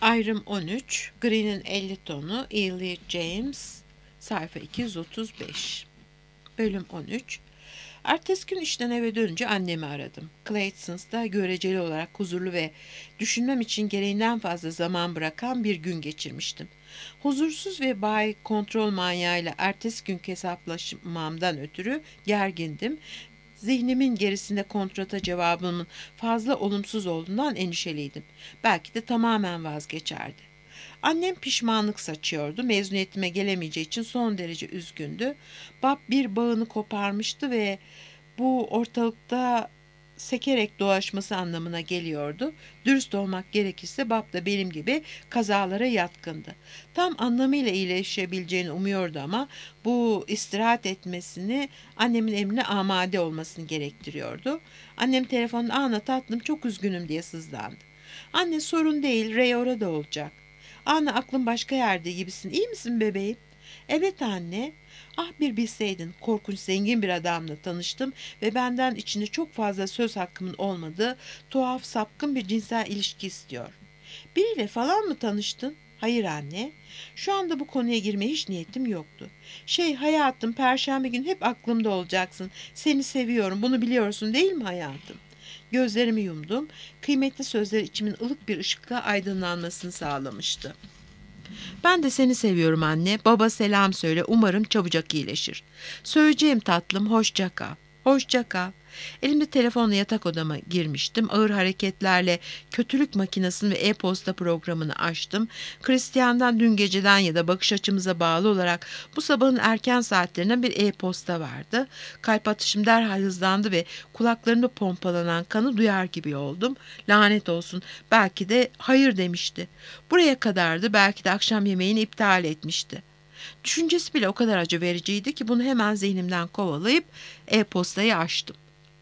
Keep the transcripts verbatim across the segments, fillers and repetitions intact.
Ayrım on üç, Green'in elli tonu, Ely James, sayfa iki yüz otuz beş. Bölüm on üç. Ertesi gün işten eve dönünce annemi aradım. Clayton's'da göreceli olarak huzurlu ve düşünmem için gereğinden fazla zaman bırakan bir gün geçirmiştim. Huzursuz ve bay kontrol manyağıyla ertesi günkü hesaplaşmamdan ötürü gergindim. Zihnimin gerisinde kontrata cevabımın fazla olumsuz olduğundan endişeliydim. Belki de tamamen vazgeçerdi. Annem pişmanlık saçıyordu. Mezuniyetime gelemeyeceği için son derece üzgündü. Bob bir bağını koparmıştı ve bu ortalıkta sekerek dolaşması anlamına geliyordu. Dürüst olmak gerekirse Bob da benim gibi kazalara yatkındı. Tam anlamıyla iyileşebileceğini umuyordu ama bu istirahat etmesini annemin emrine amade olmasını gerektiriyordu. Annem telefonda "Ana tatlım, çok üzgünüm" diye sızlandı. "Anne, sorun değil, Ray orada olacak." "Anne, aklın başka yerde gibisin. İyi misin bebeğim?" "Evet anne." "Ah, bir bilseydin, korkunç zengin bir adamla tanıştım ve benden içinde çok fazla söz hakkımın olmadığı tuhaf sapkın bir cinsel ilişki istiyor." "Biriyle falan mı tanıştın?" "Hayır anne. Şu anda bu konuya girmeye hiç niyetim yoktu." "Şey hayatım, perşembe günü hep aklımda olacaksın. Seni seviyorum, bunu biliyorsun değil mi hayatım?" Gözlerimi yumdum. Kıymetli sözler içimin ılık bir ışıkla aydınlanmasını sağlamıştı. "Ben de seni seviyorum anne. Baba selam söyle. Umarım çabucak iyileşir." "Söyleyeceğim tatlım. Hoşça kal." "Hoşça kal." Elimde telefonla yatak odama girmiştim. Ağır hareketlerle kötülük makinesini ve e-posta programını açtım. Christian'dan dün geceden ya da bakış açımıza bağlı olarak bu sabahın erken saatlerinden bir e-posta vardı. Kalp atışım derhal hızlandı ve kulaklarımda pompalanan kanı duyar gibi oldum. Lanet olsun. Belki de hayır demişti. Buraya kadardı. Belki de akşam yemeğini iptal etmişti. Düşüncesi bile o kadar acı vericiydi ki bunu hemen zihnimden kovalayıp e-postayı açtım.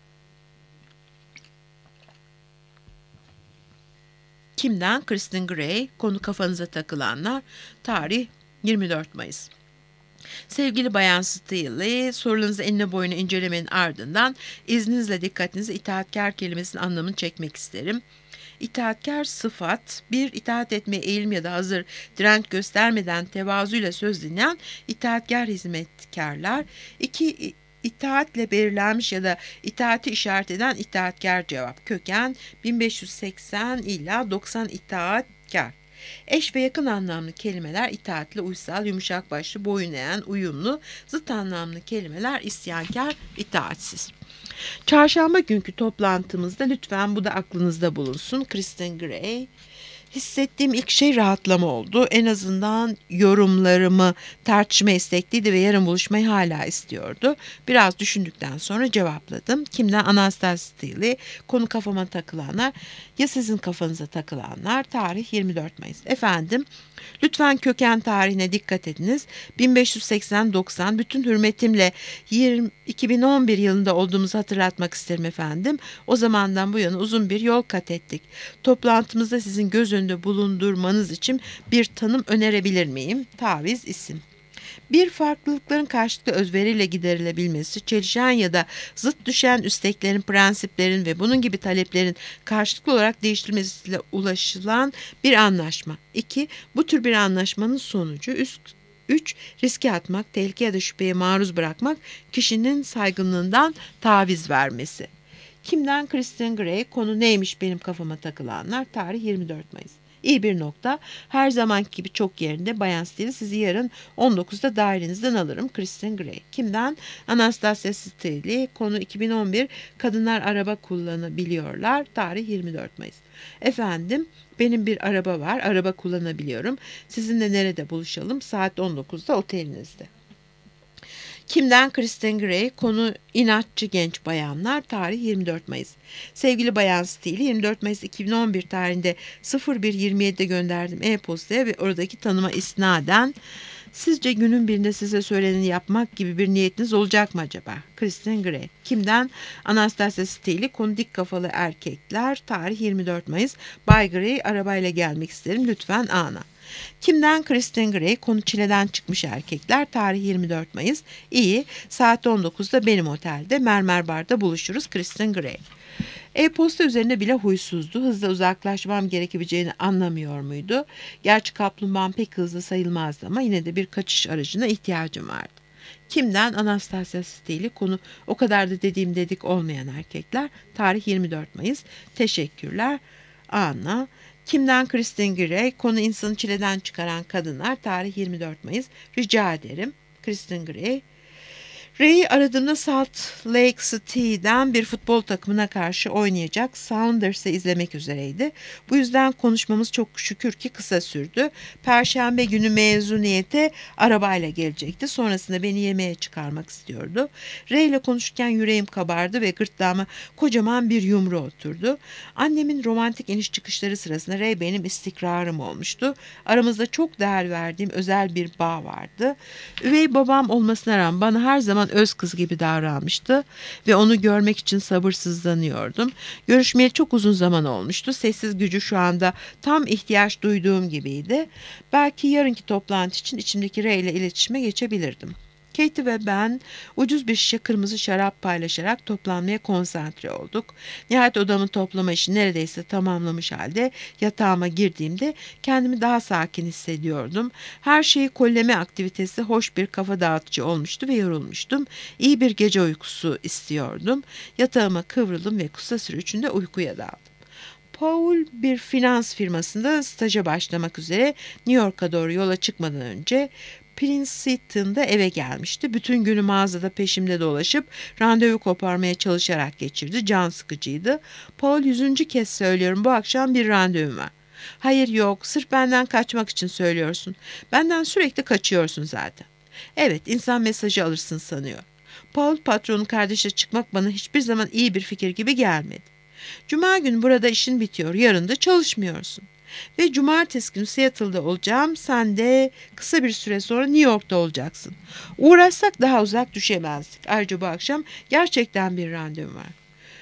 Kimden? Kristen Gray. Konu kafanıza takılanlar. Tarih yirmi dört Mayıs. Sevgili Bayan Steele, sorularınızı enine boyuna incelemenin ardından izninizle dikkatinizi itaatkar kelimesinin anlamını çekmek isterim. İtaatkar sıfat, bir, itaat etmeye eğilim ya da hazır direnç göstermeden tevazuyla söz dinleyen itaatkar hizmetkarlar. İki, itaatle belirlenmiş ya da itaati işaret eden itaatkar cevap. Köken bin beş yüz seksen ila doksan itaatkar. Eş ve yakın anlamlı kelimeler itaatli, uysal, yumuşak başlı, boyun eğen, uyumlu. Zıt anlamlı kelimeler isyankar, itaatsiz. Çarşamba günkü toplantımızda lütfen bu da aklınızda bulunsun. Kristen Gray. Hissettiğim ilk şey rahatlama oldu. En azından yorumlarımı tartışma istekliydi ve yarın buluşmayı hala istiyordu. Biraz düşündükten sonra cevapladım. Kimden? Anastasia Steele. Konu kafama takılanlar. Ya sizin kafanıza takılanlar? Tarih yirmi dört Mayıs. Efendim, lütfen köken tarihine dikkat ediniz. bin beş yüz seksen doksan, bütün hürmetimle yirmi, iki bin on bir yılında olduğumuzu hatırlatmak isterim efendim. O zamandan bu yana uzun bir yol kat ettik. Toplantımızda sizin göz önünde bulundurmanız için bir tanım önerebilir miyim? Taviz isim. Bir, farklılıkların karşılıklı özveriyle giderilebilmesi, çelişen ya da zıt düşen isteklerin, prensiplerin ve bunun gibi taleplerin karşılıklı olarak değiştirilmesiyle ulaşılan bir anlaşma. İki, bu tür bir anlaşmanın sonucu. Üst üç, riske atmak, tehlike ya da şüpheye maruz bırakmak, kişinin saygınlığından taviz vermesi. Kimden? Kristen Gray. Konu neymiş benim kafama takılanlar? Tarih yirmi dört Mayıs. İyi bir nokta. Her zamanki gibi çok yerinde. Bayan Steele, sizi yarın on dokuzda dairenizden alırım. Kristen Gray. Kimden? Anastasia Steele. Konu iki bin on bir. Kadınlar araba kullanabiliyorlar. Tarih yirmi dört Mayıs. Efendim, benim bir araba var. Araba kullanabiliyorum. Sizinle nerede buluşalım? Saat on dokuzda otelinizde. Kimden? Kristen Gray. Konu inatçı genç bayanlar. Tarih yirmi dört Mayıs. Sevgili Bayan Steele, yirmi dört Mayıs iki bin on bir tarihinde sıfır bir yirmi yedide gönderdim e-postaya ve oradaki tanıma isnaden sizce günün birinde size söyleneni yapmak gibi bir niyetiniz olacak mı acaba? Kristen Gray. Kimden? Anastasia Steele. Konu dik kafalı erkekler. Tarih yirmi dört Mayıs. Bay Gray, arabayla gelmek isterim. Lütfen ana. Kimden? Kristen Gray. Konu çileden çıkmış erkekler. Tarih yirmi dört Mayıs. İyi. Saat on dokuzda benim otelde Mermer Bar'da buluşuruz. Kristen Gray. E-posta üzerinde bile huysuzdu. Hızla uzaklaşmam gerekebileceğini anlamıyor muydu? Gerçi kaplumbağam pek hızlı sayılmazdı ama yine de bir kaçış aracına ihtiyacım vardı. Kimden? Anastasia Steele. Konu o kadar da dediğim dedik olmayan erkekler. Tarih yirmi dört Mayıs. Teşekkürler. Anna. Kimden? Kristen Gray. Konu insanı çileden çıkaran kadınlar. Tarih yirmi dört Mayıs. Rica ederim. Kristen Gray. Ray'i aradığımda Salt Lake City'den bir futbol takımına karşı oynayacak Sounders'ı izlemek üzereydi. Bu yüzden konuşmamız çok şükür ki kısa sürdü. Perşembe günü mezuniyete arabayla gelecekti. Sonrasında beni yemeğe çıkarmak istiyordu. Ray ile konuşurken yüreğim kabardı ve gırtlağıma kocaman bir yumru oturdu. Annemin romantik iniş çıkışları sırasında Ray benim istikrarım olmuştu. Aramızda çok değer verdiğim özel bir bağ vardı. Üvey babam olmasına rağmen bana her zaman öz kız gibi davranmıştı ve onu görmek için sabırsızlanıyordum. Görüşmeye çok uzun zaman olmuştu. Sessiz gücü şu anda tam ihtiyaç duyduğum gibiydi. Belki yarınki toplantı için içimdeki Ray ile iletişime geçebilirdim. Katie ve ben ucuz bir şişe kırmızı şarap paylaşarak toplanmaya konsantre olduk. Nihayet odamın toplama işi neredeyse tamamlamış halde yatağıma girdiğimde kendimi daha sakin hissediyordum. Her şeyi kolleme aktivitesi hoş bir kafa dağıtıcı olmuştu ve yorulmuştum. İyi bir gece uykusu istiyordum. Yatağıma kıvrıldım ve kısa süre içinde uykuya daldım. Paul bir finans firmasında staja başlamak üzere New York'a doğru yola çıkmadan önce Princeton'da eve gelmişti. Bütün günü mağazada peşimde dolaşıp randevu koparmaya çalışarak geçirdi. Can sıkıcıydı. Paul yüzüncü kez söylüyorum, bu akşam bir randevum var. Hayır yok, sırf benden kaçmak için söylüyorsun. Benden sürekli kaçıyorsun zaten. Evet, insan mesajı alırsın sanıyor. Paul, patronun kardeşle çıkmak bana hiçbir zaman iyi bir fikir gibi gelmedi. Cuma günü burada işin bitiyor, yarın da çalışmıyorsun. Ve cumartesi günü Seattle'da olacağım. Sen de kısa bir süre sonra New York'ta olacaksın. Uğraşsak daha uzak düşemezdik. Ayrıca bu akşam gerçekten bir randevum var.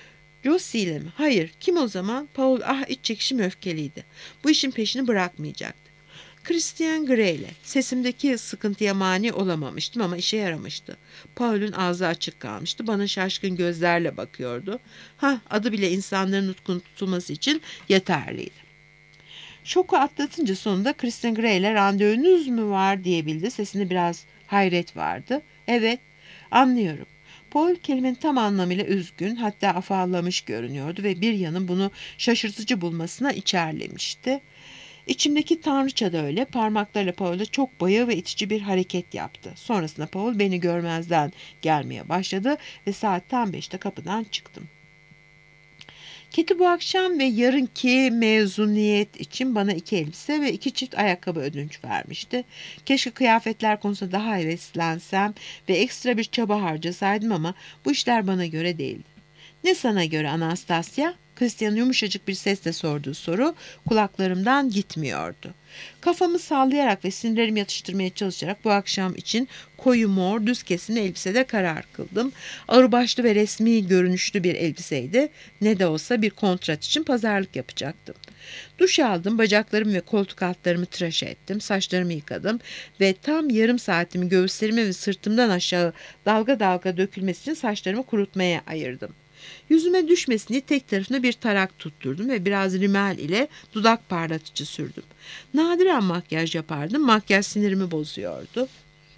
Josie ile mi? Hayır. Kim o zaman? Paul ah iç çekişim öfkeliydi. Bu işin peşini bırakmayacaktı. Christian Grey ile. Sesimdeki sıkıntıya mani olamamıştım ama işe yaramıştı. Paul'un ağzı açık kalmıştı. Bana şaşkın gözlerle bakıyordu. Ha, adı bile insanların nutkunu tutulması için yeterliydi. Şoku atlatınca sonunda Kristen Gray ile randevunuz mu var diyebildi. Sesinde biraz hayret vardı. Evet, anlıyorum. Paul kelimenin tam anlamıyla üzgün, hatta afallamış görünüyordu ve bir yanın bunu şaşırtıcı bulmasına içerlemişti. İçimdeki tanrıça da öyle. Parmaklarıyla Paul'a çok bayığı ve itici bir hareket yaptı. Sonrasında Paul beni görmezden gelmeye başladı ve saat tam beşte kapıdan çıktım. Katie bu akşam ve yarınki mezuniyet için bana iki elbise ve iki çift ayakkabı ödünç vermişti. Keşke kıyafetler konusunda daha heveslensem ve ekstra bir çaba harcasaydım ama bu işler bana göre değildi. Ne sana göre Anastasia? Christian'ın yumuşacık bir sesle sorduğu soru kulaklarımdan gitmiyordu. Kafamı sallayarak ve sinirlerimi yatıştırmaya çalışarak bu akşam için koyu mor düz kesimli elbisede karar kıldım. Ağırbaşlı ve resmi görünüşlü bir elbiseydi. Ne de olsa bir kontrat için pazarlık yapacaktım. Duş aldım, bacaklarımı ve koltuk altlarımı tıraş ettim, saçlarımı yıkadım ve tam yarım saatimi göğüslerime ve sırtımdan aşağı dalga dalga dökülmesi için saçlarımı kurutmaya ayırdım. Yüzüme düşmesin diye tek tarafına bir tarak tutturdum ve biraz rimel ile dudak parlatıcı sürdüm. Nadiren makyaj yapardım. Makyaj sinirimi bozuyordu.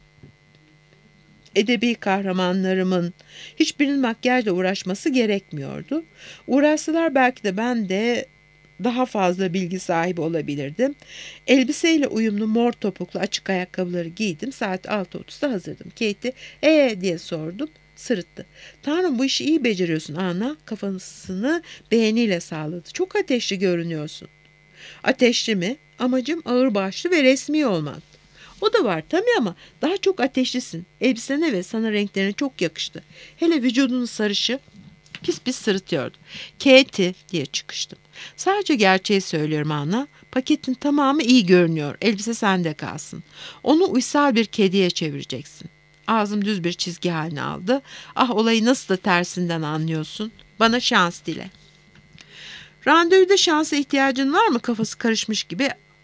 Edebi kahramanlarımın hiçbirinin makyajla uğraşması gerekmiyordu. Uğraşsalar belki de ben de daha fazla bilgi sahibi olabilirdim. Elbiseyle uyumlu mor topuklu açık ayakkabıları giydim. Saat altı otuzda hazırdım. Katie ee diye sordum. Sırıttı. Tanrım bu işi iyi beceriyorsun Anna. Kafasını beğeniyle sağladı. Çok ateşli görünüyorsun. Ateşli mi? Amacım ağırbaşlı ve resmi olmak. O da var tabii ama daha çok ateşlisin. Elbisene ve sana renklerine çok yakıştı. Hele vücudunun sarışı pis pis sırıtıyordu. Katie diye çıkıştım. Sadece gerçeği söylüyorum Anna. Paketin tamamı iyi görünüyor. Elbise sende kalsın. Onu uysal bir kediye çevireceksin. Ağzım düz bir çizgi haline aldı. Ah olayı nasıl da tersinden anlıyorsun. Bana şans dile. Randevuda şansa ihtiyacın var mı? Kafası karışmış gibi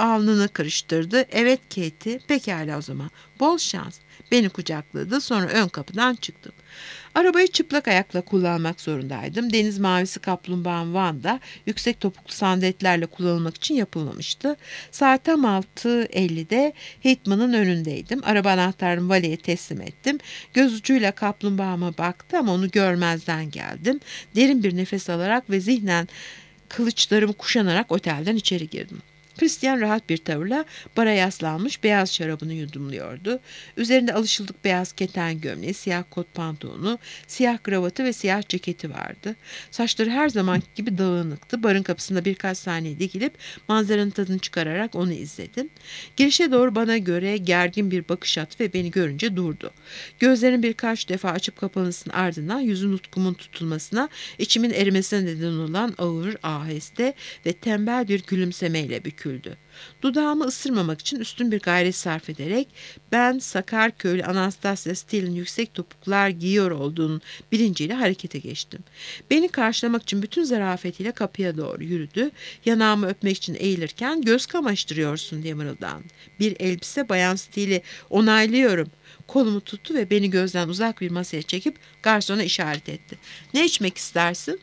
alnını karıştırdı. Evet Katie, pekala o zaman. Bol şans. Beni kucakladı, sonra ön kapıdan çıktım. Arabayı çıplak ayakla kullanmak zorundaydım. Deniz mavisi kaplumbağam Wanda yüksek topuklu sandalyelerle kullanılmak için yapılmamıştı. Saat tam altı ellide Hitman'ın önündeydim. Araba anahtarını valeye teslim ettim. Göz ucuyla kaplumbağama baktı ama onu görmezden geldim. Derin bir nefes alarak ve zihnen kılıçlarımı kuşanarak otelden içeri girdim. Christian rahat bir tavırla bara yaslanmış beyaz şarabını yudumluyordu. Üzerinde alışıldık beyaz keten gömleği, siyah kot pantolonu, siyah kravatı ve siyah ceketi vardı. Saçları her zamanki gibi dağınıktı. Barın kapısında birkaç saniye dikilip manzaranın tadını çıkararak onu izledim. Girişe doğru bana göre gergin bir bakış attı ve beni görünce durdu. Gözlerini birkaç defa açıp kapanmasının ardından yüzü nutkumun tutulmasına, içimin erimesine neden olan ağır, aheste ve tembel bir gülümsemeyle büküldü. Dudağımı ısırmamak için üstün bir gayret sarf ederek ben Sakarköylü Anastasia Steele'in yüksek topuklar giyiyor olduğunun bilinciyle harekete geçtim. Beni karşılamak için bütün zarafetiyle kapıya doğru yürüdü. Yanağımı öpmek için eğilirken göz kamaştırıyorsun diye mırıldandı. Bir elbise Bayan Steele'i onaylıyorum. Kolumu tuttu ve beni gözden uzak bir masaya çekip garsona işaret etti. Ne içmek istersin?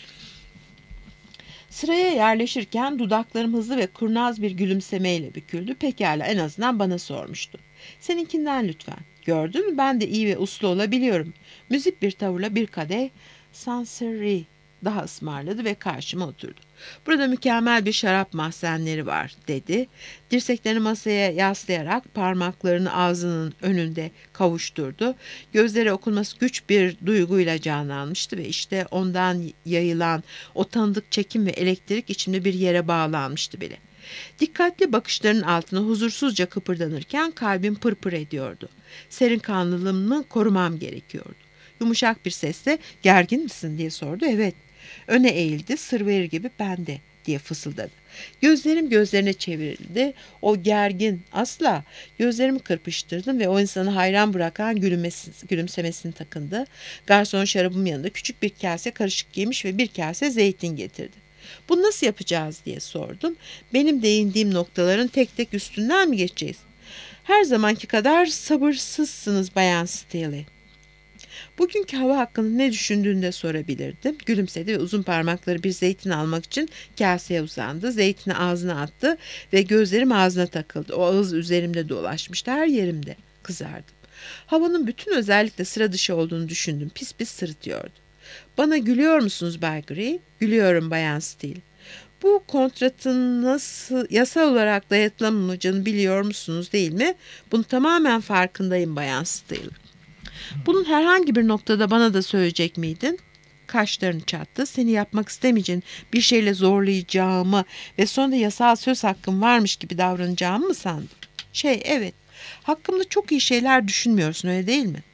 Sıraya yerleşirken dudaklarım hızlı ve kurnaz bir gülümsemeyle büküldü. Pekala, en azından bana sormuştu. Seninkinden lütfen. Gördün mü, ben de iyi ve uslu olabiliyorum. Müzik bir tavırla bir kadeh Sancerre daha ısmarladı ve karşıma oturdu. Burada mükemmel bir şarap mahzenleri var dedi. Dirseklerini masaya yaslayarak parmaklarını ağzının önünde kavuşturdu. Gözleri okunması güç bir duyguyla canlanmıştı ve işte ondan yayılan o tanıdık çekim ve elektrik içimde bir yere bağlanmıştı bile. Dikkatli bakışlarının altına huzursuzca kıpırdanırken kalbim pırpır ediyordu. Serin kanlılığımı korumam gerekiyordu. Yumuşak bir sesle gergin misin diye sordu. Evet. Öne eğildi, sır verir gibi ben de diye fısıldadı. Gözlerim gözlerine çevrildi. O gergin asla. Gözlerimi kırpıştırdım ve o insanı hayran bırakan gülümesi, gülümsemesini takındı. Garson şarabım yanında küçük bir kase karışık giymiş ve bir kase zeytin getirdi. Bunu nasıl yapacağız diye sordum. Benim değindiğim noktaların tek tek üstünden mi geçeceğiz? Her zamanki kadar sabırsızsınız Bayan Steele. Bugünkü hava hakkında ne düşündüğünü de sorabilirdim. Gülümsedi ve uzun parmakları bir zeytin almak için kaseye uzandı. Zeytini ağzına attı ve gözlerim ağzına takıldı. O ağız üzerimde dolaşmıştı, her yerimde. Kızardım. Havanın bütün özellikle sıra dışı olduğunu düşündüm. Pis pis sırıtıyordu. Bana gülüyor musunuz Bay Gray? Gülüyorum Bayan Steele. Bu kontratın nasıl yasal olarak dayatılamayacağını biliyor musunuz değil mi? Bunu tamamen farkındayım Bayan Steele. Bunun herhangi bir noktada bana da söyleyecek miydin? Kaşlarını çattı. Seni yapmak istemeyeceğin bir şeyle zorlayacağımı ve sonra yasal söz hakkım varmış gibi davranacağımı mı sandın? Şey, evet. Hakkımda çok iyi şeyler düşünmüyorsun, öyle değil mi?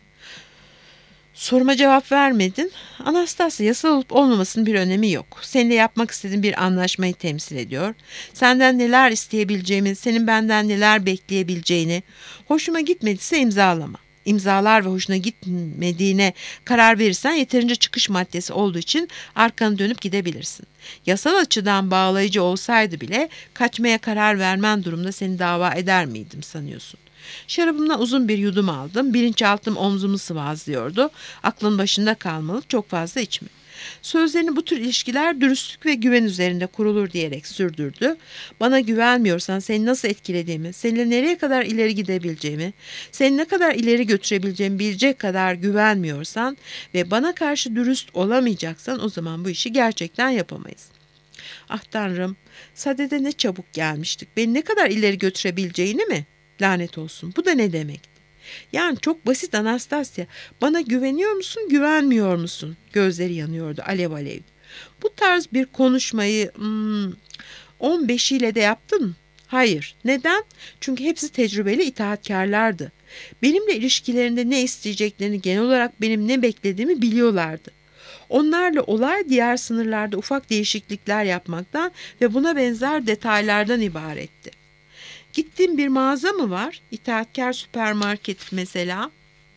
Soruma cevap vermedin. Anastasia, yasal olup olmamasının bir önemi yok. Seninle yapmak istediğim bir anlaşmayı temsil ediyor. Senden neler isteyebileceğimi, senin benden neler bekleyebileceğini, hoşuma gitmediyse imzalama. İmzalar ve hoşuna gitmediğine karar verirsen yeterince çıkış maddesi olduğu için arkanı dönüp gidebilirsin. Yasal açıdan bağlayıcı olsaydı bile kaçmaya karar vermen durumda seni dava eder miydim sanıyorsun? Şarabımdan uzun bir yudum aldım. Bilinçaltım omzumu sıvazlıyordu. Aklın başında kalmalı, çok fazla içme. Sözlerini bu tür ilişkiler dürüstlük ve güven üzerinde kurulur diyerek sürdürdü. Bana güvenmiyorsan seni nasıl etkilediğimi, seninle nereye kadar ileri gidebileceğimi, seni ne kadar ileri götürebileceğimi bilecek kadar güvenmiyorsan ve bana karşı dürüst olamayacaksan o zaman bu işi gerçekten yapamayız. Ah Tanrım, sadede ne çabuk gelmiştik. Beni ne kadar ileri götürebileceğini mi? Lanet olsun. Bu da ne demekti? Yani çok basit Anastasia. Bana güveniyor musun, güvenmiyor musun? Gözleri yanıyordu, alev alev. Bu tarz bir konuşmayı hmm, on beşiyle de yaptın mı? Hayır. Neden? Çünkü hepsi tecrübeli itaatkarlardı. Benimle ilişkilerinde ne isteyeceklerini, genel olarak benim ne beklediğimi biliyorlardı. Onlarla olay diğer sınırlarda ufak değişiklikler yapmaktan ve buna benzer detaylardan ibaretti. Gittiğim bir mağaza mı var? İtaatkar süpermarket mesela.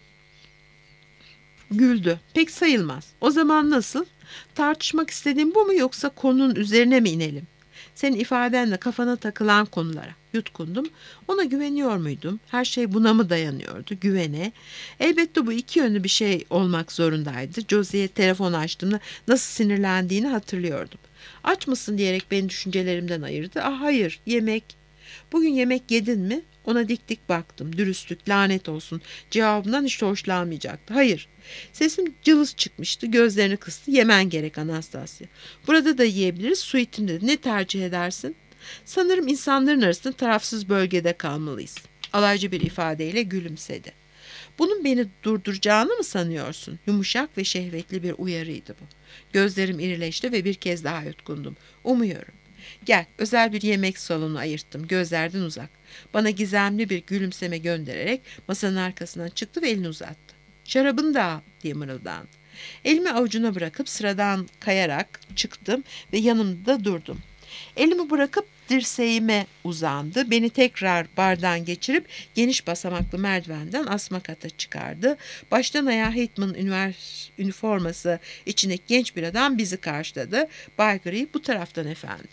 Güldü. Pek sayılmaz. O zaman nasıl? Tartışmak istediğin bu mu, yoksa konunun üzerine mi inelim? Senin ifadenle kafana takılan konulara yutkundum. Ona güveniyor muydum? Her şey buna mı dayanıyordu? Güvene. Elbette bu iki yönlü bir şey olmak zorundaydı. Josie'ye telefon açtığımda nasıl sinirlendiğini hatırlıyordum. Aç mısın diyerek beni düşüncelerimden ayırdı. Ah hayır, yemek. Bugün yemek yedin mi? Ona dik dik baktım. Dürüstlük, lanet olsun. Cevabından hiç hoşlanmayacaktı. Hayır. Sesim cılız çıkmıştı. Gözlerini kıstı. Yemen gerek Anastasya. Burada da yiyebiliriz. Su içtim dedi. Ne tercih edersin? Sanırım insanların arasında tarafsız bölgede kalmalıyız. Alaycı bir ifadeyle gülümsedi. Bunun beni durduracağını mı sanıyorsun? Yumuşak ve şehvetli bir uyarıydı bu. Gözlerim irileşti ve bir kez daha yutkundum. Umuyorum. Gel, özel bir yemek salonu ayırttım, gözlerden uzak. Bana gizemli bir gülümseme göndererek masanın arkasından çıktı ve elini uzattı. Şarabını da al diye mırıldandı. Elimi avucuna bırakıp sıradan kayarak çıktım ve yanımda durdum. Elimi bırakıp dirseğime uzandı. Beni tekrar bardan geçirip geniş basamaklı merdivenden asma kata çıkardı. Baştan ayağa Hitman üniforması içindeki genç bir adam bizi karşıladı. Bay Gray, bu taraftan efendim.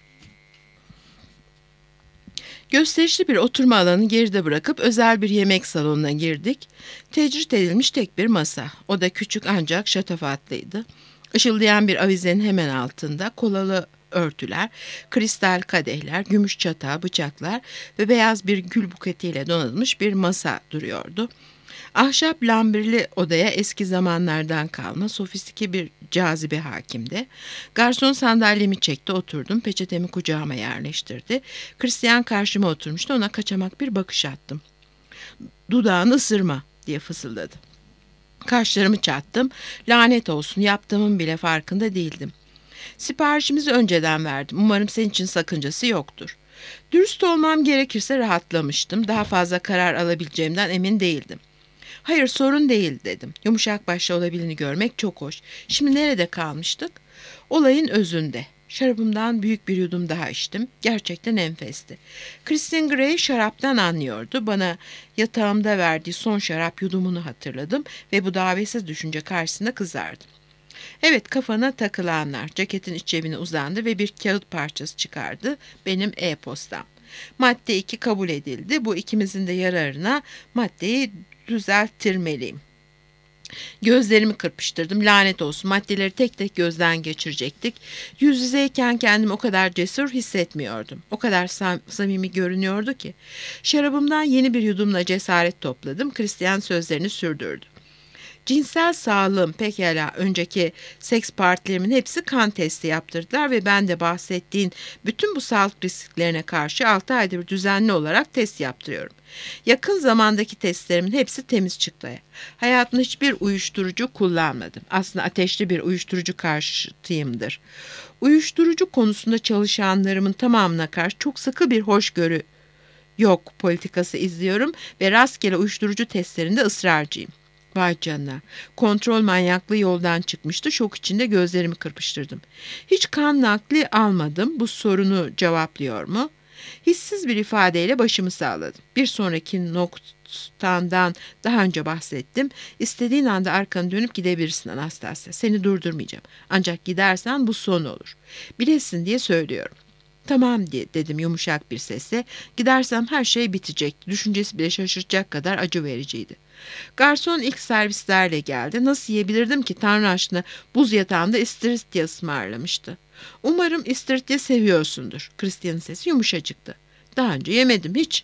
Gösterişli bir oturma alanı geride bırakıp özel bir yemek salonuna girdik. Tecrit edilmiş tek bir masa. O da küçük ancak şatafatlıydı. Işıldayan bir avizenin hemen altında kolalı örtüler, kristal kadehler, gümüş çatağı, bıçaklar ve beyaz bir gül buketiyle donatılmış bir masa duruyordu. Ahşap lambirli odaya eski zamanlardan kalma sofistike bir cazibe hakimdi. Garson sandalyemi çekti, oturdum, peçetemi kucağıma yerleştirdi. Christian karşıma oturmuştu, ona kaçamak bir bakış attım. Dudağını ısırma diye fısıldadı. Kaşlarımı çattım, lanet olsun yaptığımın bile farkında değildim. Siparişimizi önceden verdim, umarım senin için sakıncası yoktur. Dürüst olmam gerekirse rahatlamıştım, daha fazla karar alabileceğimden emin değildim. Hayır, sorun değil dedim. Yumuşak başlı olabildiğini görmek çok hoş. Şimdi nerede kalmıştık? Olayın özünde. Şarabımdan büyük bir yudum daha içtim. Gerçekten enfesti. Christine Gray şaraptan anlıyordu. Bana yatağımda verdiği son şarap yudumunu hatırladım ve bu davetsiz düşünce karşısında kızardım. Evet, kafana takılanlar. Ceketin iç cebine uzandı ve bir kağıt parçası çıkardı. Benim e-postam. Madde iki kabul edildi. Bu ikimizin de yararına maddeyi düzelttirmeliyim. Gözlerimi kırpıştırdım. Lanet olsun, maddeleri tek tek gözden geçirecektik. Yüz yüzeyken kendimi o kadar cesur hissetmiyordum. O kadar sam- samimi görünüyordu ki. Şarabımdan yeni bir yudumla cesaret topladım. Christian sözlerini sürdürdü. Cinsel sağlığım pekala, önceki seks partilerimin hepsi kan testi yaptırdılar ve ben de bahsettiğin bütün bu sağlık risklerine karşı altı aydır düzenli olarak test yaptırıyorum. Yakın zamandaki testlerimin hepsi temiz çıktı. Hayatımda hiçbir uyuşturucu kullanmadım. Aslında ateşli bir uyuşturucu karşıtıyımdır. Uyuşturucu konusunda çalışanlarımın tamamına karşı çok sıkı bir hoşgörü yok politikası izliyorum ve rastgele uyuşturucu testlerinde ısrarcıyım. Vay canına. Kontrol manyaklığı yoldan çıkmıştı. Şok içinde gözlerimi kırpıştırdım. Hiç kan nakli almadım. Bu sorunu cevaplıyor mu? Hissiz bir ifadeyle başımı salladım. Bir sonraki noktandan daha önce bahsettim. İstediğin anda arkanı dönüp gidebilirsin Anastasya. Seni durdurmayacağım. Ancak gidersen bu son olur. Bilesin diye söylüyorum. Tamam diye dedim yumuşak bir sesle. Gidersem her şey bitecek. Düşüncesi bile şaşırtacak kadar acı vericiydi. Garson ilk servislerle geldi. Nasıl yiyebilirdim ki, Tanrı aşkına, buz yatağında istiridye ısmarlamıştı. Umarım istiridye seviyorsundur. Christian'ın sesi yumuşacıktı. Daha önce yemedim hiç.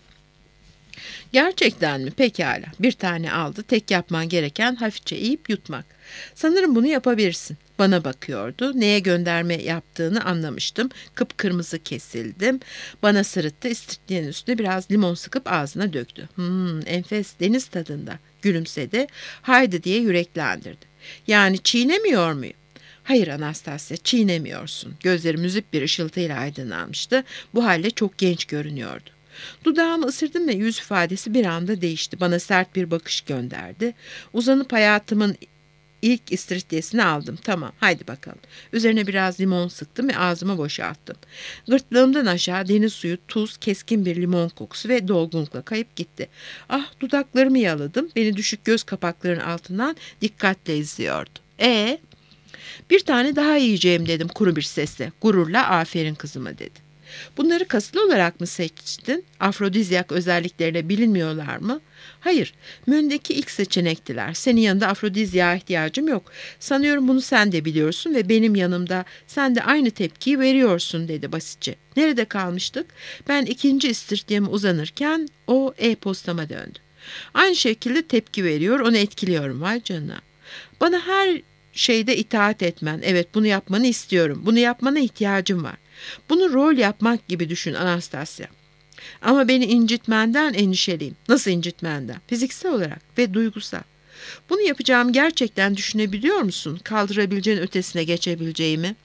Gerçekten mi? Pekala. Bir tane aldı. Tek yapman gereken hafifçe yiyip yutmak. Sanırım bunu yapabilirsin. Bana bakıyordu. Neye gönderme yaptığını anlamıştım. Kıpkırmızı kesildim. Bana sırıttı. İstiridyenin üstüne biraz limon sıkıp ağzına döktü. Hmm, enfes, deniz tadında. Gülümsedi. Haydi diye yüreklendirdi. Yani çiğnemiyor muyum? Hayır Anastasya, çiğnemiyorsun. Gözleri müzik bir ışıltıyla aydınlanmıştı. Bu halde çok genç görünüyordu. Dudağımı ısırdım ve yüz ifadesi bir anda değişti. Bana sert bir bakış gönderdi. Uzanıp hayatımın ilk istiridyesini aldım. Tamam, haydi bakalım. Üzerine biraz limon sıktım ve ağzıma boşalttım. Gırtlağımdan aşağı deniz suyu, tuz, keskin bir limon kokusu ve dolgunlukla kayıp gitti. Ah, dudaklarımı yaladım. Beni düşük göz kapaklarının altından dikkatle izliyordu. E Bir tane daha yiyeceğim dedim kuru bir sesle. Gururla aferin kızıma dedi. Bunları kasıtlı olarak mı seçtin? Afrodizyak özellikleri bilinmiyorlar mı? Hayır, menüdeki ilk seçenektiler. Senin yanında afrodizyağa ihtiyacım yok. Sanıyorum bunu sen de biliyorsun ve benim yanımda sen de aynı tepkiyi veriyorsun dedi basitçe. Nerede kalmıştık? Ben ikinci istiridye'me uzanırken o e-postama döndü. Aynı şekilde tepki veriyor, onu etkiliyorum. Vay canına. Bana her şeyde itaat etmen, evet bunu yapmanı istiyorum, bunu yapmana ihtiyacım var. Bunu rol yapmak gibi düşün Anastasia. Ama beni incitmenden endişeliyim. Nasıl incitmenden? Fiziksel olarak ve duygusal. Bunu yapacağımı gerçekten düşünebiliyor musun? Kaldırabileceğin ötesine geçebileceğimi?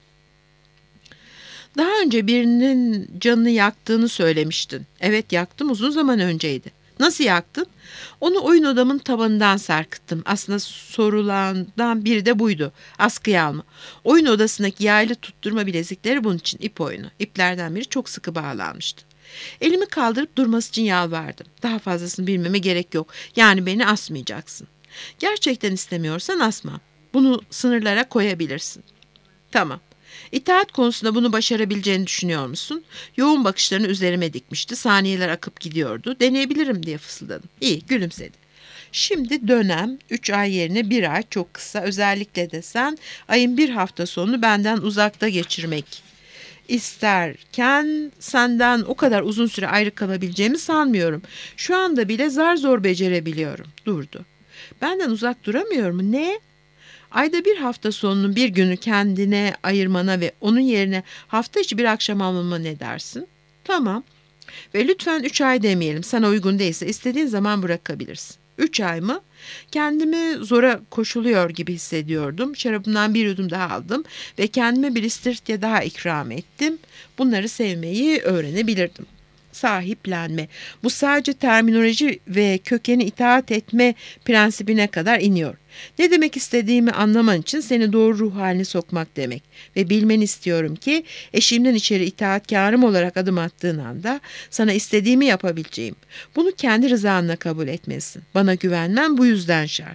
Daha önce birinin canını yaktığını söylemiştin. Evet yaktım, uzun zaman önceydi. Nasıl yaktın? Onu oyun odamın tavanından sarkıttım. Aslında sorulandan biri de buydu. Askıya alma. Oyun odasındaki yaylı tutturma bilezikleri bunun için ip oyunu. İplerden biri çok sıkı bağlanmıştı. Elimi kaldırıp durması için yalvardım. Daha fazlasını bilmeme gerek yok. Yani beni asmayacaksın. Gerçekten istemiyorsan asma. Bunu sınırlara koyabilirsin. Tamam. İtaat konusunda bunu başarabileceğini düşünüyor musun? Yoğun bakışlarını üzerime dikmişti. Saniyeler akıp gidiyordu. Deneyebilirim diye fısıldadım. İyi, gülümsedi. Şimdi dönem üç ay yerine bir ay çok kısa. Özellikle de sen ayın bir hafta sonunu benden uzakta geçirmek isterken senden o kadar uzun süre ayrı kalabileceğimi sanmıyorum. Şu anda bile zar zor becerebiliyorum. Durdu. Benden uzak duramıyor mu? Ne? Ayda bir hafta sonunun bir günü kendine ayırmana ve onun yerine hafta içi bir akşam almama ne dersin? Tamam. Ve lütfen üç ay demeyelim. Sana uygun değilse istediğin zaman bırakabilirsin. Üç ay mı? Kendimi zora koşuluyor gibi hissediyordum. Şarabımdan bir yudum daha aldım ve kendime bir istiridye daha ikram ettim. Bunları sevmeyi öğrenebilirdim. Sahiplenme. Bu sadece terminoloji ve kökeni itaat etme prensibine kadar iniyor. Ne demek istediğimi anlaman için seni doğru ruh haline sokmak demek. Ve bilmeni istiyorum ki eşimden içeri itaatkarım olarak adım attığın anda sana istediğimi yapabileceğim. Bunu kendi rızanla kabul etmelisin. Bana güvenmen bu yüzden şart.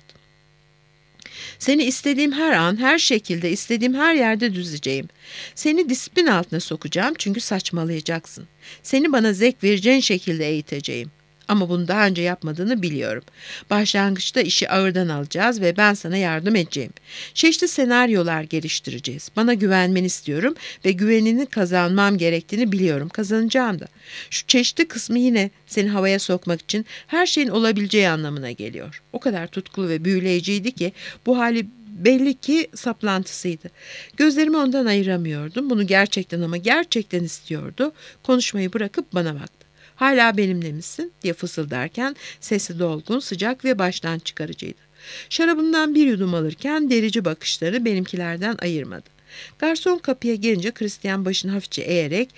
Seni istediğim her an, her şekilde, istediğim her yerde düzeceğim. Seni disiplin altına sokacağım çünkü saçmalayacaksın. Seni bana zevk vereceğin şekilde eğiteceğim. Ama bunu daha önce yapmadığını biliyorum. Başlangıçta işi ağırdan alacağız ve ben sana yardım edeceğim. Çeşitli senaryolar geliştireceğiz. Bana güvenmeni istiyorum ve güvenini kazanmam gerektiğini biliyorum. Kazanacağım da. Şu çeşitli kısmı yine seni havaya sokmak için her şeyin olabileceği anlamına geliyor. O kadar tutkulu ve büyüleyiciydi ki bu hali belli ki saplantısıydı. Gözlerimi ondan ayıramıyordum. Bunu gerçekten ama gerçekten istiyordu. Konuşmayı bırakıp bana baktı. Hala benimle misin diye fısıldarken sesi dolgun, sıcak ve baştan çıkarıcıydı. Şarabından bir yudum alırken derici bakışları benimkilerden ayırmadı. Garson kapıya gelince Christian başını hafifçe eğerek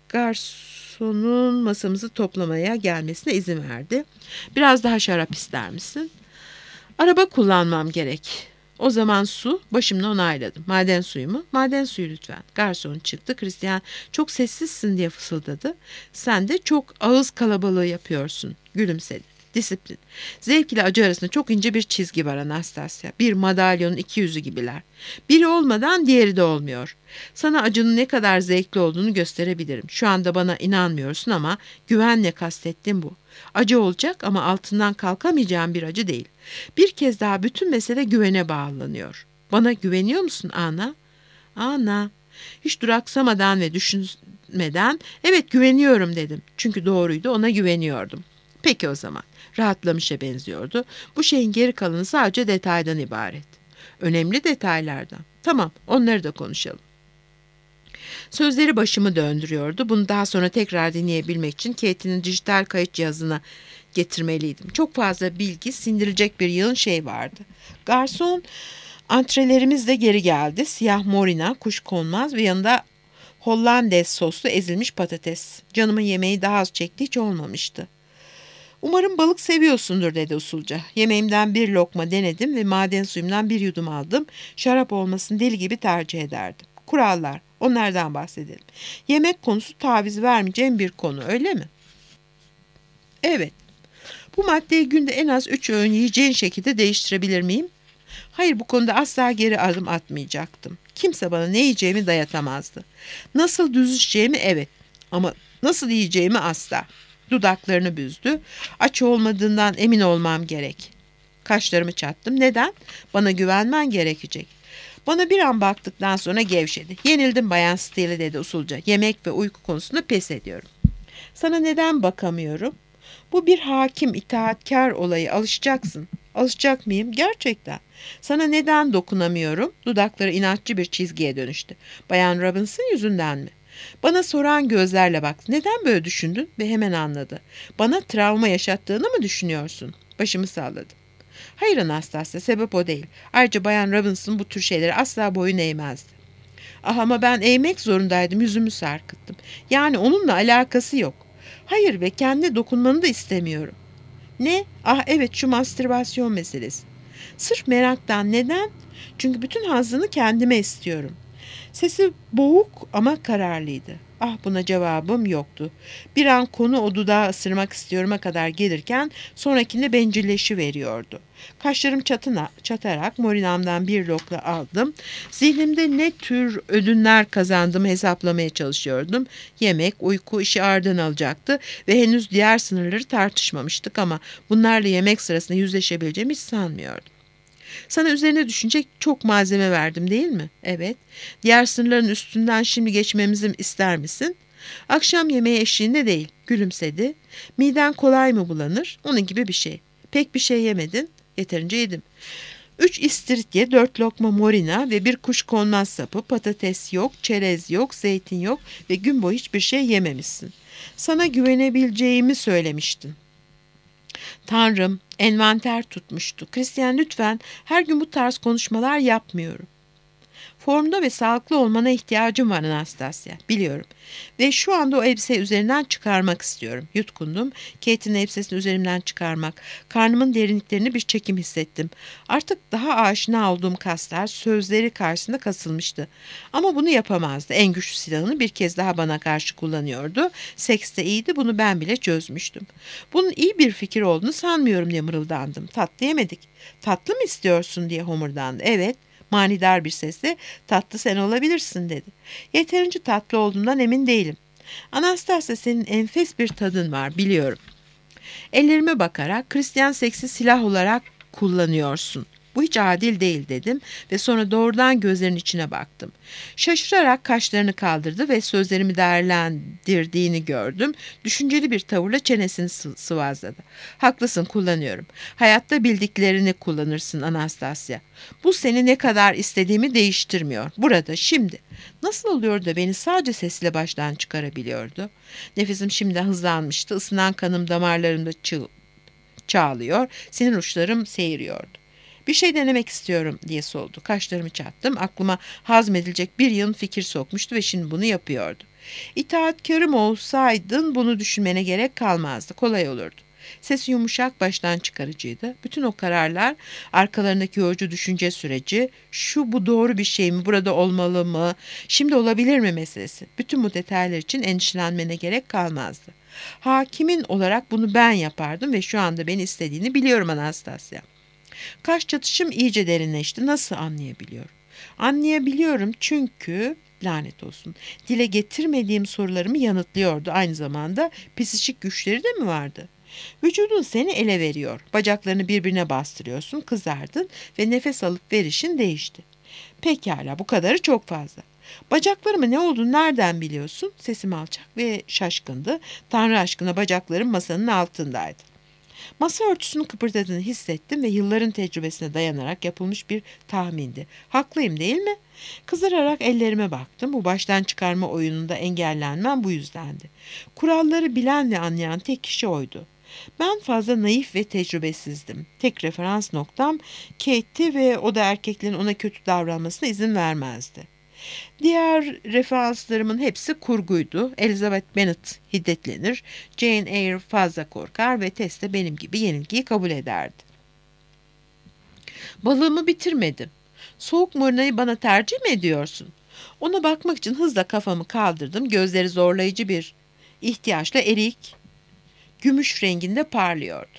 garsonun masamızı toplamaya gelmesine izin verdi. Biraz daha şarap ister misin? Araba kullanmam gerek. O zaman su, başımla onayladım. Maden suyu mu? Maden suyu lütfen. Garson çıktı. Christian çok sessizsin diye fısıldadı. Sen de çok ağız kalabalığı yapıyorsun. Gülümsedi. Disiplin. Zevk ile acı arasında çok ince bir çizgi var Anastasia. Bir madalyonun iki yüzü gibiler. Biri olmadan diğeri de olmuyor. Sana acının ne kadar zevkli olduğunu gösterebilirim. Şu anda bana inanmıyorsun ama güvenle kastettim bu. Acı olacak ama altından kalkamayacağım bir acı değil. Bir kez daha bütün mesele güvene bağlanıyor. Bana güveniyor musun Ana? Ana. Hiç duraksamadan ve düşünmeden evet güveniyorum dedim. Çünkü doğruydu, ona güveniyordum. Peki o zaman. Rahatlamışa benziyordu. Bu şeyin geri kalanı sadece detaydan ibaret. Önemli detaylardan. Tamam, onları da konuşalım. Sözleri başımı döndürüyordu. Bunu daha sonra tekrar dinleyebilmek için Kate'nin dijital kayıt cihazına getirmeliydim. Çok fazla bilgi, sindirilecek bir yığın şey vardı. Garson, antrelerimiz de geri geldi. Siyah morina, kuşkonmaz ve yanında Hollandaise soslu ezilmiş patates. Canımın yemeği daha az çekti, hiç olmamıştı. Umarım balık seviyorsundur dedi usulca. Yemeğimden bir lokma denedim ve maden suyumdan bir yudum aldım. Şarap olmasını deli gibi tercih ederdim. Kurallar, onlardan bahsedelim. Yemek konusu taviz vermeyeceğim bir konu, öyle mi? Evet. Bu maddeyi günde en az üç öğün yiyeceğin şekilde değiştirebilir miyim? Hayır, bu konuda asla geri adım atmayacaktım. Kimse bana ne yiyeceğimi dayatamazdı. Nasıl düzüşeceğimi evet. Ama nasıl yiyeceğimi asla. Dudaklarını büzdü. Aç olmadığından emin olmam gerek. Kaşlarımı çattım. Neden? Bana güvenmen gerekecek. Bana bir an baktıktan sonra gevşedi. Yenildim Bayan Steele dedi usulca. Yemek ve uyku konusunda pes ediyorum. Sana neden bakamıyorum? Bu bir hakim itaatkar olayı. Alışacaksın. Alışacak mıyım? Gerçekten. Sana neden dokunamıyorum? Dudakları inatçı bir çizgiye dönüştü. Bayan Robinson yüzünden mi? Bana soran gözlerle baktı. Neden böyle düşündün? Ve hemen anladı. Bana travma yaşattığını mı düşünüyorsun? Başımı salladım. Hayır Anastasia, sebep o değil. Ayrıca Bayan Robinson bu tür şeyleri asla boyun eğmezdi. Ah ama ben eğmek zorundaydım, yüzümü sarkıttım. Yani onunla alakası yok. Hayır ve kendi dokunmanı da istemiyorum. Ne? Ah evet, şu mastürbasyon meselesi. Sırf meraktan. Neden? Çünkü bütün hazzını kendime istiyorum. Sesi boğuk ama kararlıydı. Ah buna cevabım yoktu. Bir an konu o dudağı ısırmak istiyorum'a kadar gelirken sonrakinde bencilleşi veriyordu. Kaşlarım çatına, çatarak morinamdan bir lokma aldım. Zihnimde ne tür ödünler kazandığımı hesaplamaya çalışıyordum. Yemek, uyku işi ardından alacaktı ve henüz diğer sınırları tartışmamıştık ama bunlarla yemek sırasında yüzleşebileceğimi hiç sanmıyordum. Sana üzerine düşünecek çok malzeme verdim değil mi? Evet. Diğer sınırların üstünden şimdi geçmemizi ister misin? Akşam yemeği eşliğinde değil. Gülümsedi. Miden kolay mı bulanır? Onun gibi bir şey. Pek bir şey yemedin. Yeterince yedim. Üç istiridye, dört lokma morina ve bir kuşkonmaz sapı, patates yok, çerez yok, zeytin yok ve gün boyu hiçbir şey yememişsin. Sana güvenebileceğimi söylemiştin. Tanrım, envanter tutmuştu. Christian lütfen her gün bu tarz konuşmalar yapmıyorum. Formda ve sağlıklı olmana ihtiyacım var Anastasia. Biliyorum. Ve şu anda o elbiseyi üzerinden çıkarmak istiyorum. Yutkundum. Kate'in elbisesini üzerimden çıkarmak. Karnımın derinliklerine bir çekim hissettim. Artık daha aşina olduğum kaslar sözleri karşısında kasılmıştı. Ama bunu yapamazdı. En güçlü silahını bir kez daha bana karşı kullanıyordu. Seks de iyiydi. Bunu ben bile çözmüştüm. Bunun iyi bir fikir olduğunu sanmıyorum diye mırıldandım. Tatlı yemedik. Tatlı mı istiyorsun diye homurdandı. Evet. Manidar bir sesle tatlı sen olabilirsin dedi. Yeterince tatlı olduğumdan emin değilim. Anastasia senin enfes bir tadın var biliyorum. Ellerime bakarak Christian seksi silah olarak kullanıyorsun. Bu hiç adil değil dedim ve sonra doğrudan gözlerinin içine baktım. Şaşırarak kaşlarını kaldırdı ve sözlerimi değerlendirdiğini gördüm. Düşünceli bir tavırla çenesini sı- sıvazladı. Haklısın, kullanıyorum. Hayatta bildiklerini kullanırsın Anastasia. Bu seni ne kadar istediğimi değiştirmiyor. Burada, şimdi. Nasıl oluyor da beni sadece sesle baştan çıkarabiliyordu? Nefesim şimdi hızlanmıştı. Isınan kanım damarlarımda çığ, çağlıyor. Sinir uçlarım seyiriyordu. Bir şey denemek istiyorum diye soldu. Kaşlarımı çattım. Aklıma hazmedilecek bir yığın fikir sokmuştu ve şimdi bunu yapıyordu. İtaatkarım olsaydın bunu düşünmene gerek kalmazdı. Kolay olurdu. Sesi yumuşak, baştan çıkarıcıydı. Bütün o kararlar, arkalarındaki yorucu düşünce süreci, şu bu doğru bir şey mi, burada olmalı mı, şimdi olabilir mi meselesi. Bütün bu detaylar için endişelenmene gerek kalmazdı. Hakimin olarak bunu ben yapardım ve şu anda beni istediğini biliyorum Anastasia. Kaş çatışım iyice derinleşti. Nasıl anlayabiliyorum? Anlayabiliyorum çünkü lanet olsun. Dile getirmediğim sorularımı yanıtlıyordu. Aynı zamanda psikik güçleri de mi vardı? Vücudun seni ele veriyor. Bacaklarını birbirine bastırıyorsun, kızardın ve nefes alıp verişin değişti. Pekala, bu kadarı çok fazla. Bacaklarımın ne olduğunu nereden biliyorsun? Sesim alçak ve şaşkındı. Tanrı aşkına bacaklarım masanın altındaydı. Masa örtüsünün kıpırdadığını hissettim ve yılların tecrübesine dayanarak yapılmış bir tahmindi. Haklıyım değil mi? Kızararak ellerime baktım. Bu baştan çıkarma oyununda engellenmem bu yüzdendi. Kuralları bilen ve anlayan tek kişi oydu. Ben fazla naif ve tecrübesizdim. Tek referans noktam Kate'ti ve o da erkeklerin ona kötü davranmasına izin vermezdi. Diğer referanslarımın hepsi kurguydu. Elizabeth Bennet hiddetlenir, Jane Eyre fazla korkar ve Tess de benim gibi yenilgiyi kabul ederdi. Balığımı bitirmedim. Soğuk morinayı bana tercih mi ediyorsun? Ona bakmak için hızla kafamı kaldırdım. Gözleri zorlayıcı bir ihtiyaçla erik, gümüş renginde parlıyordu.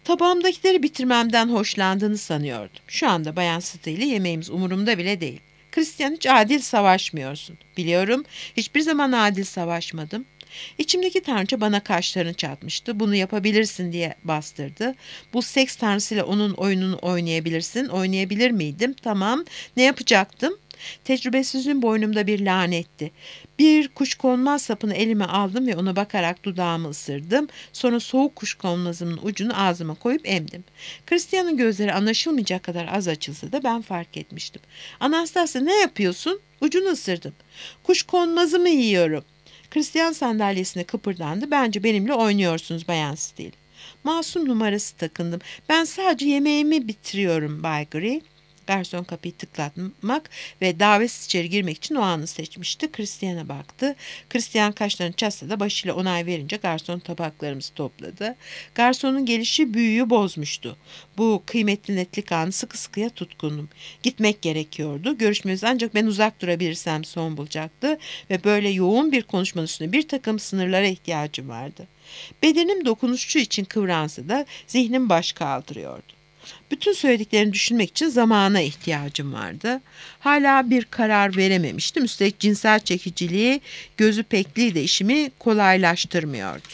Tabağımdakileri bitirmemden hoşlandığını sanıyordum. Şu anda Bayan Steele yemeğimiz umurumda bile değil. Christian, hiç adil savaşmıyorsun. Biliyorum, hiçbir zaman adil savaşmadım. İçimdeki tanrıça bana kaşlarını çatmıştı. Bunu yapabilirsin diye bastırdı. Bu seks tanrısıyla onun oyununu oynayabilirsin. Oynayabilir miydim? Tamam. Ne yapacaktım? Tecrübesizliğin boynumda bir lanetti. Bir kuşkonmaz sapını elime aldım ve ona bakarak dudağımı ısırdım. Sonra soğuk kuşkonmazımın ucunu ağzıma koyup emdim. Christian'ın gözleri anlaşılmayacak kadar az açılsa da ben fark etmiştim. Anastasia, ne yapıyorsun? Ucunu ısırdım. Kuşkonmazımı yiyorum. Christian sandalyesine kıpırdandı. Bence benimle oynuyorsunuz Bayan Steele. Masum numarası takındım. Ben sadece yemeğimi bitiriyorum Bay Grey. Garson kapıyı tıklatmak ve davetsiz içeri girmek için o anı seçmişti. Christian'a baktı. Christian kaşlarını çatsa da başıyla onay verince garson tabaklarımızı topladı. Garsonun gelişi büyüyü bozmuştu. Bu kıymetli netlik anı sıkı sıkıya tutkundum. Gitmek gerekiyordu. Görüşmemiz ancak ben uzak durabilirsem son bulacaktı ve böyle yoğun bir konuşmanın üstüne bir takım sınırlara ihtiyacım vardı. Bedenim dokunuşçu için kıvransa da zihnim baş kaldırıyordu. Bütün söylediklerini düşünmek için zamana ihtiyacım vardı. Hala bir karar verememiştim. Üstelik cinsel çekiciliği, gözü pekliği de işimi kolaylaştırmıyordu.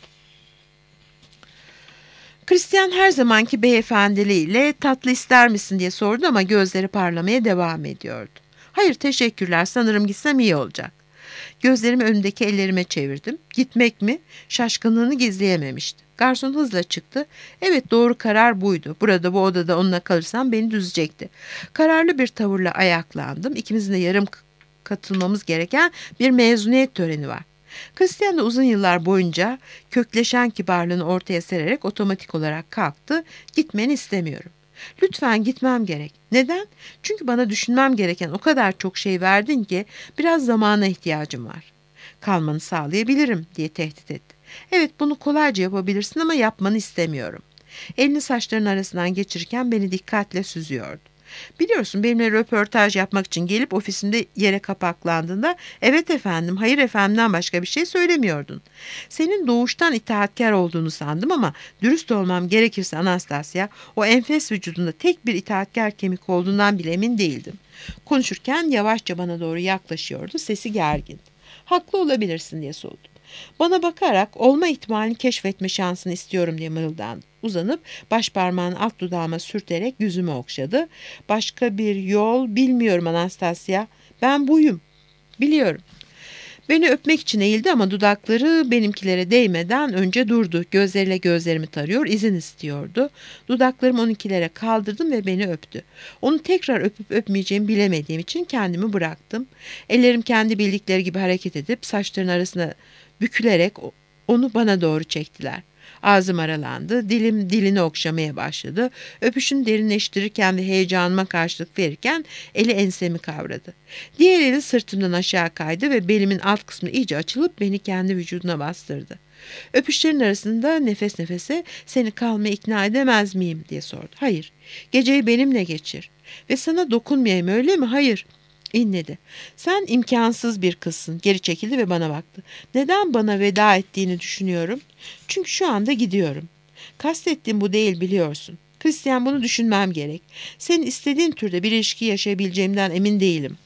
Christian her zamanki beyefendiliğiyle tatlı ister misin diye sordu ama gözleri parlamaya devam ediyordu. Hayır, teşekkürler, sanırım gitsem iyi olacak. Gözlerimi önündeki ellerime çevirdim. Gitmek mi? Şaşkınlığını gizleyememişti. Garson hızla çıktı. Evet, doğru karar buydu. Burada, bu odada onunla kalırsam beni düzecekti. Kararlı bir tavırla ayaklandım. İkimizin de yarım katılmamız gereken bir mezuniyet töreni var. Christian da uzun yıllar boyunca kökleşen kibarlığını ortaya sererek otomatik olarak kalktı. Gitmeni istemiyorum. Lütfen, gitmem gerek. Neden? Çünkü bana düşünmem gereken o kadar çok şey verdin ki biraz zamana ihtiyacım var. Kalmanı sağlayabilirim diye tehdit etti. Evet, bunu kolayca yapabilirsin ama yapmanı istemiyorum. Elini saçlarının arasından geçirirken beni dikkatle süzüyordu. Biliyorsun, benimle röportaj yapmak için gelip ofisimde yere kapaklandığında evet efendim, hayır efendimden başka bir şey söylemiyordun. Senin doğuştan itaatkar olduğunu sandım ama dürüst olmam gerekirse Anastasia, o enfes vücudunda tek bir itaatkar kemik olduğundan bile emin değildim. Konuşurken yavaşça bana doğru yaklaşıyordu, sesi gergindi. Haklı olabilirsin diye sordum. Bana bakarak olma ihtimalini keşfetme şansını istiyorum diye mırıldandı. Uzanıp baş parmağını alt dudağıma sürterek yüzümü okşadı. Başka bir yol bilmiyorum Anastasia. Ben buyum. Biliyorum. Beni öpmek için eğildi ama dudakları benimkilere değmeden önce durdu. Gözleriyle gözlerimi tarıyor, izin istiyordu. Dudaklarımı onunkilere kaldırdım ve beni öptü. Onu tekrar öpüp öpmeyeceğimi bilemediğim için kendimi bıraktım. Ellerim kendi bildikleri gibi hareket edip saçlarının arasına bükülerek onu bana doğru çektiler. Ağzım aralandı, dilim dilini okşamaya başladı. Öpüşünü derinleştirirken ve heyecanıma karşılık verirken eli ensemi kavradı. Diğer eli sırtımdan aşağı kaydı ve belimin alt kısmı iyice açılıp beni kendi vücuduna bastırdı. Öpüşlerin arasında nefes nefese seni kalmaya ikna edemez miyim diye sordu. Hayır, geceyi benimle geçir ve sana dokunmayayım, öyle mi? Hayır. İnledi. Sen imkansız bir kızsın. Geri çekildi ve bana baktı. Neden bana veda ettiğini düşünüyorum? Çünkü şu anda gidiyorum. Kastettiğim bu değil, biliyorsun. Christian, bunu düşünmem gerek. Senin istediğin türde bir ilişki yaşayabileceğimden emin değilim.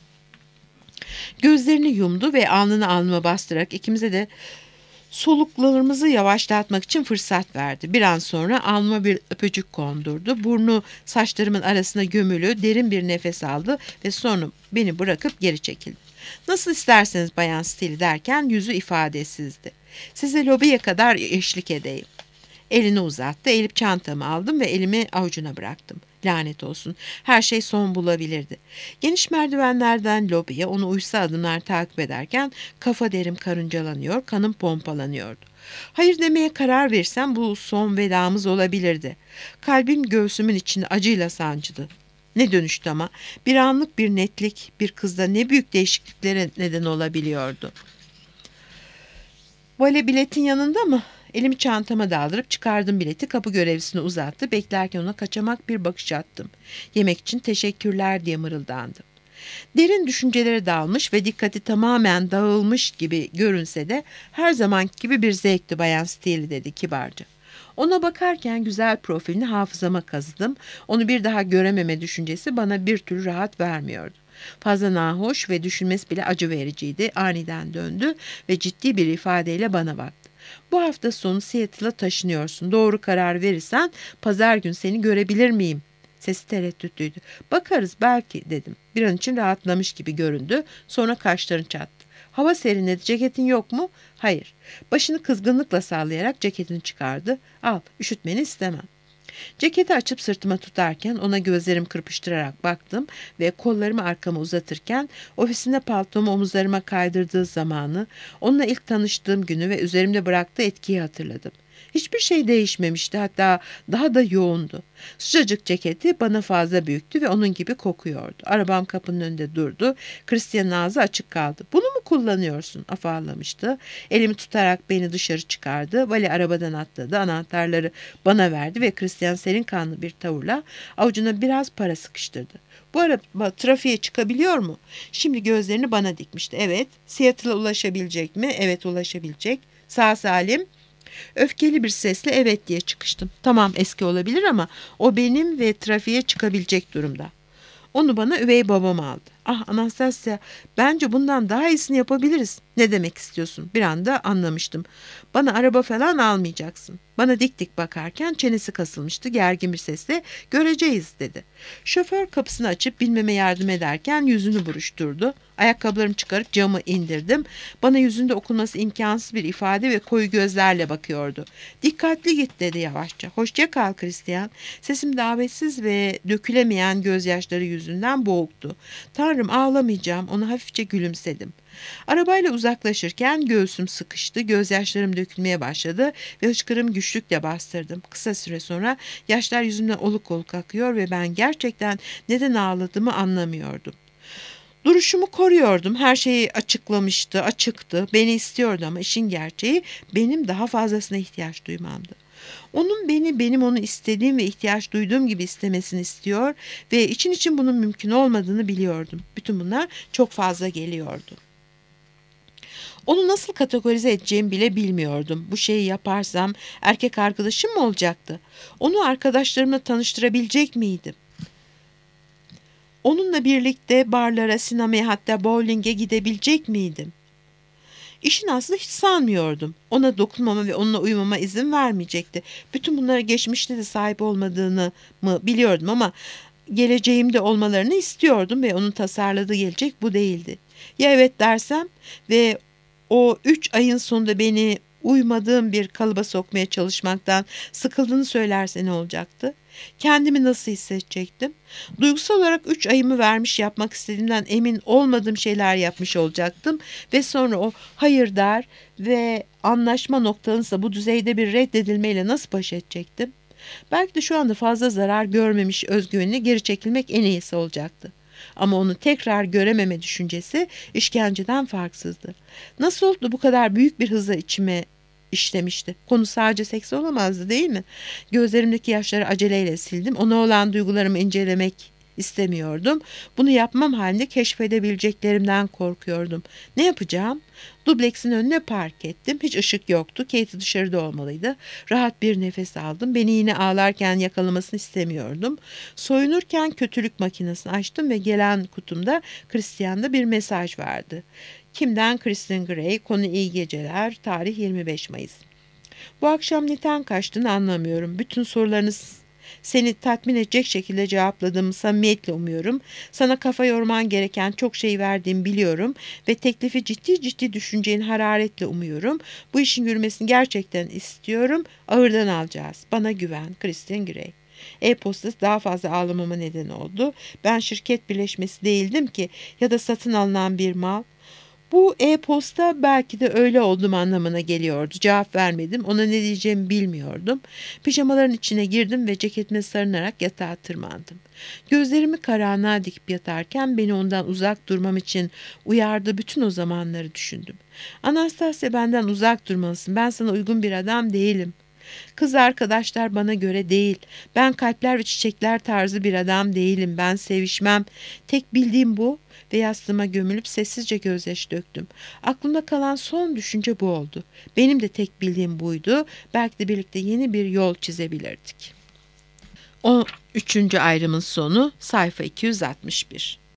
Gözlerini yumdu ve alnını alnıma bastırarak ikimize de soluklarımızı yavaşlatmak için fırsat verdi. Bir an sonra alnıma bir öpücük kondurdu. Burnu saçlarımın arasına gömülü derin bir nefes aldı ve sonra beni bırakıp geri çekildi. Nasıl isterseniz Bayan Steele derken yüzü ifadesizdi. Size lobiye kadar eşlik edeyim. Elini uzattı. Eğilip çantamı aldım ve elimi avucuna bıraktım. Lanet olsun. Her şey son bulabilirdi. Geniş merdivenlerden lobiye onu uysal adımlar takip ederken kafa derim karıncalanıyor, kanım pompalanıyordu. Hayır demeye karar versem bu son vedamız olabilirdi. Kalbim göğsümün içinde acıyla sancıdı. Ne dönüştü ama. Bir anlık bir netlik bir kızda ne büyük değişikliklere neden olabiliyordu. Vale biletin yanında mı? Elimi çantama daldırıp çıkardım bileti, kapı görevlisine uzattı. Beklerken ona kaçamak bir bakış attım. Yemek için teşekkürler diye mırıldandı. Derin düşüncelere dalmış ve dikkati tamamen dağılmış gibi görünse de her zamanki gibi bir zevkti Bayan Steele dedi kibarca. Ona bakarken güzel profilini hafızama kazıdım. Onu bir daha görememe düşüncesi bana bir türlü rahat vermiyordu. Fazla nahoş ve düşünmesi bile acı vericiydi. Aniden döndü ve ciddi bir ifadeyle bana baktı. Bu hafta sonu Seattle'a taşınıyorsun. Doğru karar verirsen pazar gün seni görebilir miyim? Sesi tereddütlüydü. Bakarız belki dedim. Bir an için rahatlamış gibi göründü. Sonra kaşlarını çattı. Hava serinledi. Ceketin yok mu? Hayır. Başını kızgınlıkla sallayarak ceketini çıkardı. Al, üşütmeni istemem. Ceketi açıp sırtıma tutarken ona gözlerimi kırpıştırarak baktım ve kollarımı arkama uzatırken ofisinde paltomu omuzlarıma kaydırdığı zamanı, onunla ilk tanıştığım günü ve üzerimde bıraktığı etkiyi hatırladım. Hiçbir şey değişmemişti, hatta daha da yoğundu. Sıcacık ceketi bana fazla büyüktü ve onun gibi kokuyordu. Arabam kapının önünde durdu. Christian'ın ağzı açık kaldı. Bunu mu kullanıyorsun? Afallamıştı. Elimi tutarak beni dışarı çıkardı. Vali arabadan atladı. Anahtarları bana verdi ve Christian serin kanlı bir tavırla avucuna biraz para sıkıştırdı. Bu araba trafiğe çıkabiliyor mu? Şimdi gözlerini bana dikmişti. Evet. Seattle'a ulaşabilecek mi? Evet, ulaşabilecek. Sağ salim. Öfkeli bir sesle evet diye çıkıştım. Tamam, eski olabilir ama o benim ve trafiğe çıkabilecek durumda. Onu bana üvey babam aldı. Ah Anastasia, bence bundan daha iyisini yapabiliriz. Ne demek istiyorsun? Bir anda anlamıştım. Bana araba falan almayacaksın. Bana dik dik bakarken çenesi kasılmıştı. Gergin bir sesle göreceğiz dedi. Şoför kapısını açıp binmeme yardım ederken yüzünü buruşturdu. Ayakkabılarımı çıkarıp camı indirdim. Bana yüzünde okunması imkansız bir ifade ve koyu gözlerle bakıyordu. Dikkatli git dedi yavaşça. Hoşça kal Christian. Sesim davetsiz ve dökülemeyen gözyaşları yüzünden boğuktu. Tanrım, ağlamayacağım. Ona hafifçe gülümsedim. Arabayla uzaklaşırken göğsüm sıkıştı, gözyaşlarım dökülmeye başladı ve hıçkırığımı güçlükle bastırdım. Kısa süre sonra yaşlar yüzümden oluk oluk akıyor ve ben gerçekten neden ağladığımı anlamıyordum. Duruşumu koruyordum. Her şeyi açıklamıştı, açıktı. Beni istiyordu ama işin gerçeği benim daha fazlasına ihtiyaç duymamdı. Onun beni benim onu istediğim ve ihtiyaç duyduğum gibi istemesini istiyor ve için için bunun mümkün olmadığını biliyordum. Bütün bunlar çok fazla geliyordu. Onu nasıl kategorize edeceğimi bile bilmiyordum. Bu şeyi yaparsam erkek arkadaşım mı olacaktı? Onu arkadaşlarımla tanıştırabilecek miydim? Onunla birlikte barlara, sinemaya, hatta bowling'e gidebilecek miydim? İşin aslı hiç sanmıyordum. Ona dokunmama ve onunla uyumama izin vermeyecekti. Bütün bunlara geçmişte de sahip olmadığını mı biliyordum ama geleceğimde olmalarını istiyordum ve onun tasarladığı gelecek bu değildi. Ya evet dersem ve o üç ayın sonunda beni uymadığım bir kalıba sokmaya çalışmaktan sıkıldığını söylerse ne olacaktı? Kendimi nasıl hissedecektim? Duygusal olarak üç ayımı vermiş, yapmak istediğimden emin olmadığım şeyler yapmış olacaktım ve sonra o hayır der ve anlaşma noktanızsa bu düzeyde bir reddedilmeyle nasıl baş edecektim? Belki de şu anda fazla zarar görmemiş özgüvenine geri çekilmek en iyisi olacaktı. Ama onu tekrar görememe düşüncesi işkenceden farksızdı. Nasıl oldu bu kadar büyük bir hızla içime işlemişti? Konu sadece seks olamazdı, değil mi? Gözlerimdeki yaşları aceleyle sildim. Ona olan duygularımı incelemek istemiyordum. Bunu yapmam halinde keşfedebileceklerimden korkuyordum. Ne yapacağım? Dubleksin önüne park ettim. Hiç ışık yoktu. Katie dışarıda olmalıydı. Rahat bir nefes aldım. Beni yine ağlarken yakalamasını istemiyordum. Soyunurken kötülük makinesini açtım ve gelen kutumda Christian'da bir mesaj vardı. Kimden? Kristen Gray. Konu iyi geceler. Tarih yirmi beş Mayıs. Bu akşam neden kaçtığını anlamıyorum. Bütün sorularınız seni tatmin edecek şekilde cevapladığımı samimiyetle umuyorum. Sana kafa yorman gereken çok şey verdiğimi biliyorum ve teklifi ciddi ciddi düşüneceğini hararetle umuyorum. Bu işin yürümesini gerçekten istiyorum. Ağırdan alacağız. Bana güven. Kristen Gray. E-postası daha fazla ağlamama neden oldu. Ben şirket birleşmesi değildim ki ya da satın alınan bir mal. Bu e-posta belki de öyle olduğum anlamına geliyordu. Cevap vermedim. Ona ne diyeceğimi bilmiyordum. Pijamaların içine girdim ve ceketime sarınarak yatağa tırmandım. Gözlerimi karanlığa dikip yatarken beni ondan uzak durmam için uyardığı bütün o zamanları düşündüm. Anastasia, benden uzak durmalısın. Ben sana uygun bir adam değilim. Kız arkadaşlar bana göre değil. Ben kalpler ve çiçekler tarzı bir adam değilim. Ben sevişmem. Tek bildiğim bu ve yastığıma gömülüp sessizce gözyaşı döktüm. Aklımda kalan son düşünce bu oldu. Benim de tek bildiğim buydu. Belki de birlikte yeni bir yol çizebilirdik. O üçüncü ayrımın sonu sayfa iki yüz altmış bir.